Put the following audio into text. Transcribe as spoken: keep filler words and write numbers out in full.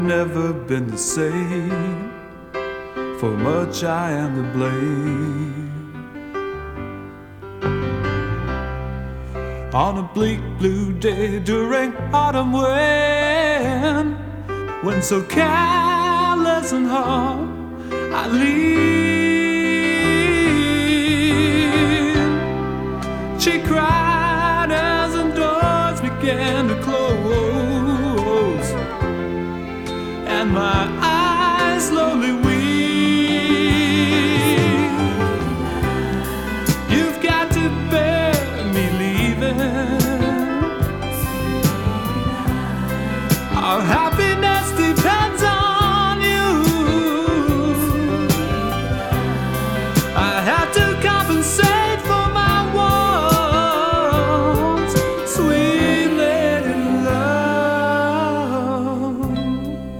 never been the same. For much I am to blame. On a bleak blue day during autumn wind, when so careless and hard I lean, she cried as the doors began to close, and my eyes slowly